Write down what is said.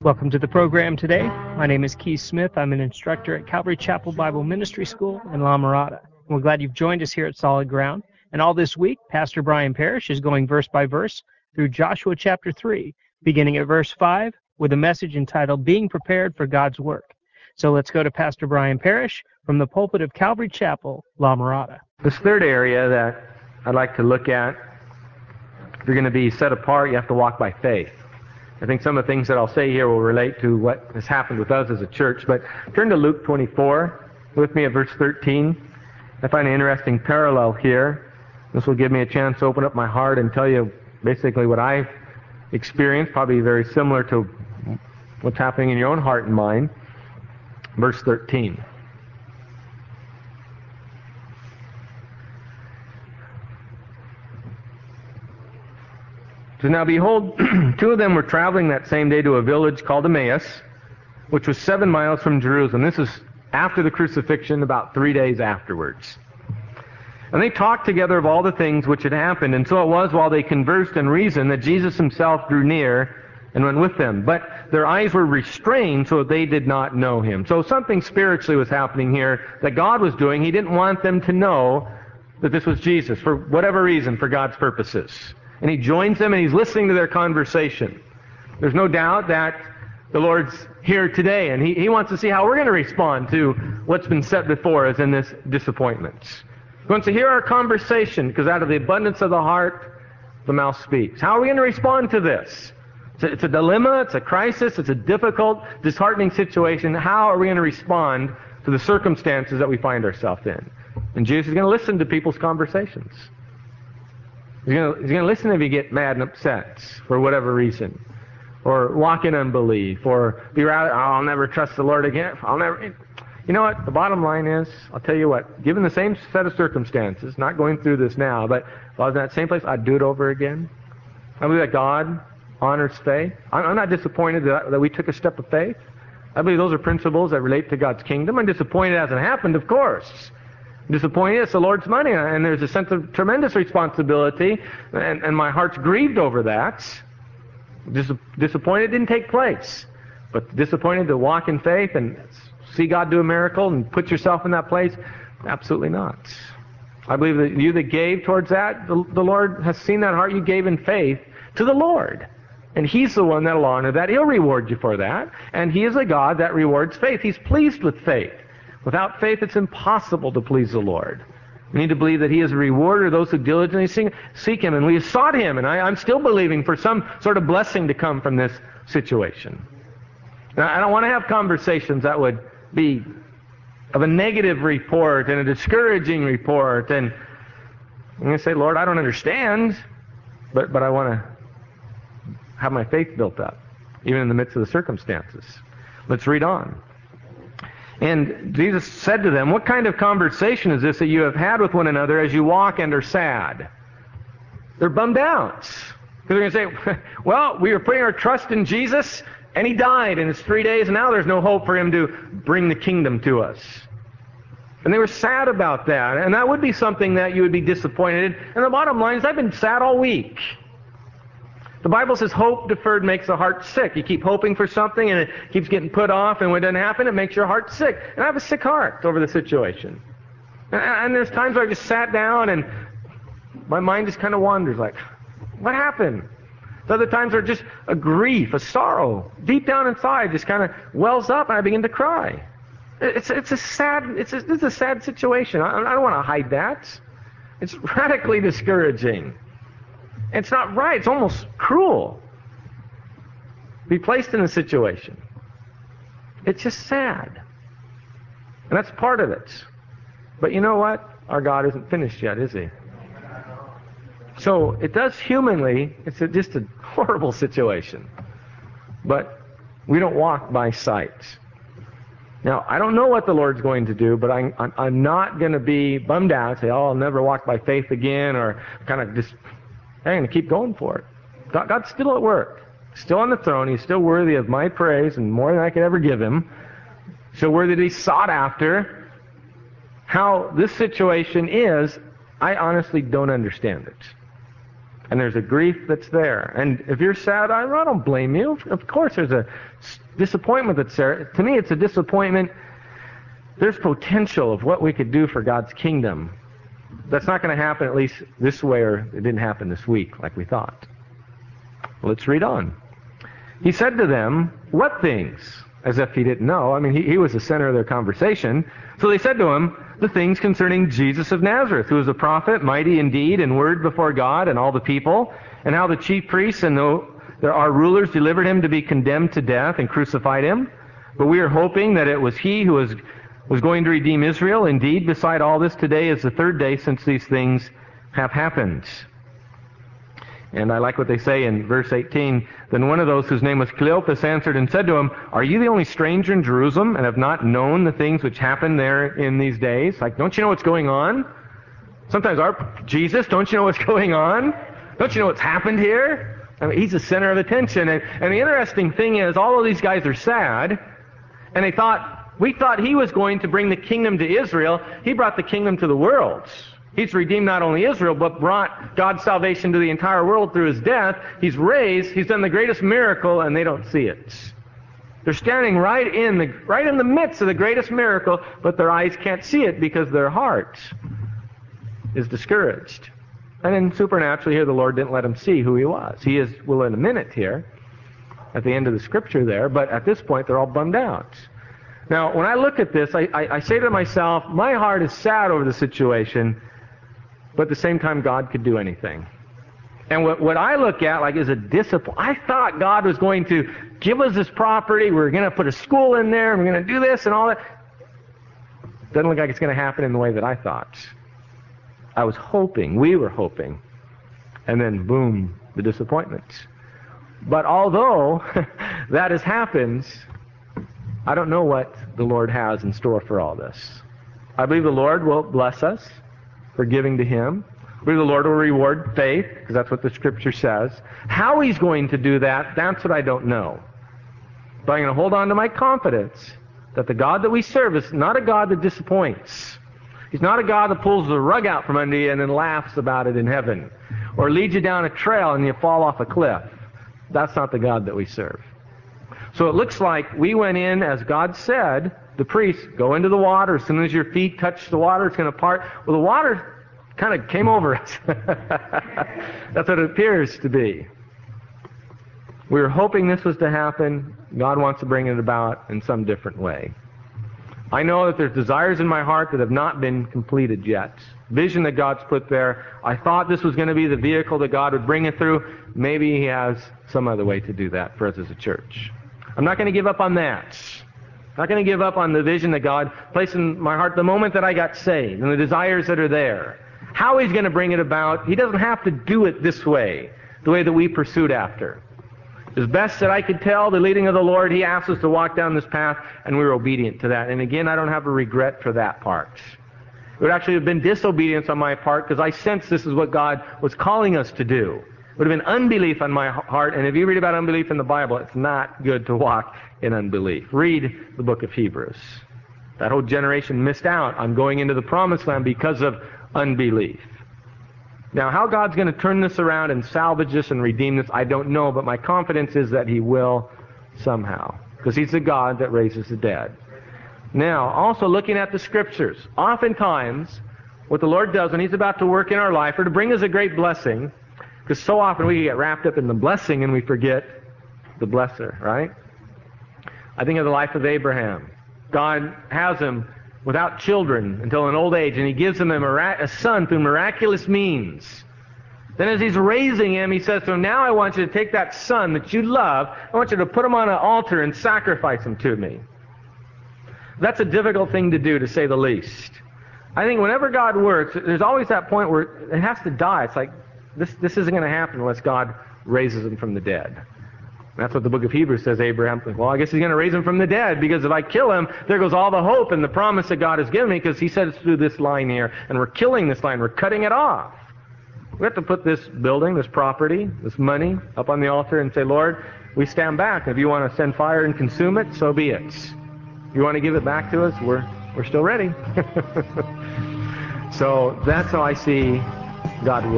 Welcome to the program today. My name is Keith Smith. I'm an instructor at Calvary Chapel Bible Ministry School in La Mirada. We're glad you've joined us here at Solid Ground. And all this week, Pastor Brian Parrish is going verse by verse through Joshua chapter 3, beginning at verse 5, with a message entitled Being Prepared for God's Work. So let's go to Pastor Brian Parrish from the pulpit of Calvary Chapel, La Mirada. This third area that I'd like to look at, if you're going to be set apart, you have to walk by faith. I think some of the things that I'll say here will relate to what has happened with us as a church. But turn to Luke 24 with me at verse 13. I find an interesting parallel here. This will give me a chance to open up my heart and tell you basically what I've experienced, probably very similar to what's happening in your own heart and mind. Verse 13. So now behold, two of them were traveling that same day to a village called Emmaus, which was 7 miles from Jerusalem. This is after the crucifixion, about 3 days afterwards. And they talked together of all the things which had happened. And so it was while they conversed and reasoned that Jesus himself drew near and went with them. But their eyes were restrained so that they did not know him. So something spiritually was happening here that God was doing. He didn't want them to know that this was Jesus for whatever reason, for God's purposes. And he joins them and he's listening to their conversation. There's no doubt that the Lord's here today and he wants to see how we're going to respond to what's been set before us in this disappointment. He wants to hear our conversation because out of the abundance of the heart, the mouth speaks. How are we going to respond to this? It's a dilemma, it's a crisis, it's a difficult, disheartening situation. How are we going to respond to the circumstances that we find ourselves in? And Jesus is going to listen to people's conversations. He's going to listen if you get mad and upset for whatever reason, or walk in unbelief, or be rather, I'll never trust the Lord again. You know what? The bottom line is, I'll tell you what, given the same set of circumstances, not going through this now, but if I was in that same place, I'd do it over again. I believe that God honors faith. I'm not disappointed that we took a step of faith. I believe those are principles that relate to God's kingdom. I'm disappointed it hasn't happened, of course. Disappointed, it's the Lord's money, and there's a sense of tremendous responsibility, and my heart's grieved over that. Disappointed it didn't take place, but disappointed to walk in faith and see God do a miracle and put yourself in that place? Absolutely not. I believe that you that gave towards that, the Lord has seen that heart you gave in faith to the Lord. And He's the one that will honor that. He'll reward you for that. And He is a God that rewards faith. He's pleased with faith. Without faith, it's impossible to please the Lord. We need to believe that He is a rewarder of those who diligently seek Him. And we have sought Him. And I'm still believing for some sort of blessing to come from this situation. Now, I don't want to have conversations that would be of a negative report and a discouraging report. And I'm going to say, Lord, I don't understand, but I want to have my faith built up, even in the midst of the circumstances. Let's read on. And Jesus said to them, what kind of conversation is this that you have had with one another as you walk and are sad? They're bummed out. Because they're going to say, well, we were putting our trust in Jesus, and He died, and it's 3 days, and now there's no hope for Him to bring the kingdom to us. And they were sad about that. And that would be something that you would be disappointed in. And the bottom line is, I've been sad all week. The Bible says hope deferred makes the heart sick. You keep hoping for something and it keeps getting put off, and when it doesn't happen, it makes your heart sick. And I have a sick heart over the situation. And there's times where I just sat down and my mind just kind of wanders like, what happened? Other times there's just a grief, a sorrow, deep down inside just kind of wells up and I begin to cry. It's a sad situation. I don't want to hide that. It's radically discouraging. It's not right. It's almost cruel. Be placed in a situation. It's just sad. And that's part of it. But you know what? Our God isn't finished yet, is He? So it does humanly, it's just a horrible situation. But we don't walk by sight. Now, I don't know what the Lord's going to do, but I'm not going to be bummed out, say, oh, I'll never walk by faith again, or kind of just, I'm going to keep going for it. God's still at work, still on the throne. He's still worthy of my praise and more than I could ever give Him. So worthy to be sought after. How this situation is, I honestly don't understand it. And there's a grief that's there. And if you're sad, I don't blame you. Of course there's a disappointment that's there. To me, it's a disappointment. There's potential of what we could do for God's kingdom. That's not going to happen at least this way, or it didn't happen this week like we thought. Let's read on. He said to them, "What things?" As if he didn't know. I mean, he was the center of their conversation. So they said to him, "The things concerning Jesus of Nazareth, who was a prophet, mighty in deed and word before God and all the people, and how the chief priests and our rulers delivered him to be condemned to death and crucified him. But we are hoping that it was he who was going to redeem Israel. Indeed, beside all this, today is the third day since these things have happened." And I like what they say in verse 18. Then one of those whose name was Cleopas answered and said to him, "Are you the only stranger in Jerusalem and have not known the things which happened there in these days?" Like, don't you know what's going on? Sometimes Jesus, don't you know what's going on? Don't you know what's happened here? I mean, he's the center of attention. And the interesting thing is, all of these guys are sad, and we thought he was going to bring the kingdom to Israel. He brought the kingdom to the world. He's redeemed not only Israel, but brought God's salvation to the entire world through his death. He's raised. He's done the greatest miracle, and they don't see it. They're standing right in the midst of the greatest miracle, but their eyes can't see it because their heart is discouraged. And then supernaturally here, the Lord didn't let them see who he was. He will in a minute here, at the end of the scripture there, but at this point, they're all bummed out. Now, when I look at this, I say to myself, my heart is sad over the situation, but at the same time, God could do anything. And what I look at like is a discipline. I thought God was going to give us this property. We're going to put a school in there. And we're going to do this and all that. Doesn't look like it's going to happen in the way that I thought. I was hoping. We were hoping. And then, boom, the disappointment. But although that has happened, I don't know what the Lord has in store for all this. I believe the Lord will bless us for giving to him. I believe the Lord will reward faith, because that's what the scripture says. How he's going to do that, that's what I don't know. But I'm going to hold on to my confidence that the God that we serve is not a God that disappoints. He's not a God that pulls the rug out from under you and then laughs about it in heaven, or leads you down a trail and you fall off a cliff. That's not the God that we serve. So it looks like we went in, as God said, the priests, go into the water. As soon as your feet touch the water, it's going to part. Well, the water kind of came over us. That's what it appears to be. We were hoping this was to happen. God wants to bring it about in some different way. I know that there's desires in my heart that have not been completed yet. Vision that God's put there. I thought this was going to be the vehicle that God would bring it through. Maybe he has some other way to do that for us as a church. I'm not going to give up on that. I'm not going to give up on the vision that God placed in my heart the moment that I got saved and the desires that are there. How he's going to bring it about, he doesn't have to do it this way, the way that we pursued after. As best that I could tell, the leading of the Lord, he asked us to walk down this path, and we were obedient to that. And again, I don't have a regret for that part. It would actually have been disobedience on my part, because I sensed this is what God was calling us to do. It would have been unbelief on my heart, and if you read about unbelief in the Bible, it's not good to walk in unbelief. Read the book of Hebrews. That whole generation missed out on going into the promised land because of unbelief. Now, how God's going to turn this around and salvage this and redeem this, I don't know, but my confidence is that he will somehow, because he's the God that raises the dead. Now, also looking at the scriptures, oftentimes what the Lord does when he's about to work in our life or to bring us a great blessing, because so often we get wrapped up in the blessing and we forget the blesser, right? I think of the life of Abraham. God has him without children until an old age, and he gives him a son through miraculous means. Then as he's raising him, he says to him, now I want you to take that son that you love, I want you to put him on an altar and sacrifice him to me. That's a difficult thing to do, to say the least. I think whenever God works, there's always that point where it has to die. It's like, this isn't going to happen unless God raises him from the dead. That's what the book of Hebrews says. Abraham, well, I guess he's going to raise him from the dead, because if I kill him, there goes all the hope and the promise that God has given me, because he said it's through this line here, and we're killing this line, we're cutting it off. We have to put this building, this property, this money up on the altar and say, Lord, we stand back. If you want to send fire and consume it, so be it. If you want to give it back to us, we're still ready. So that's how I see God work.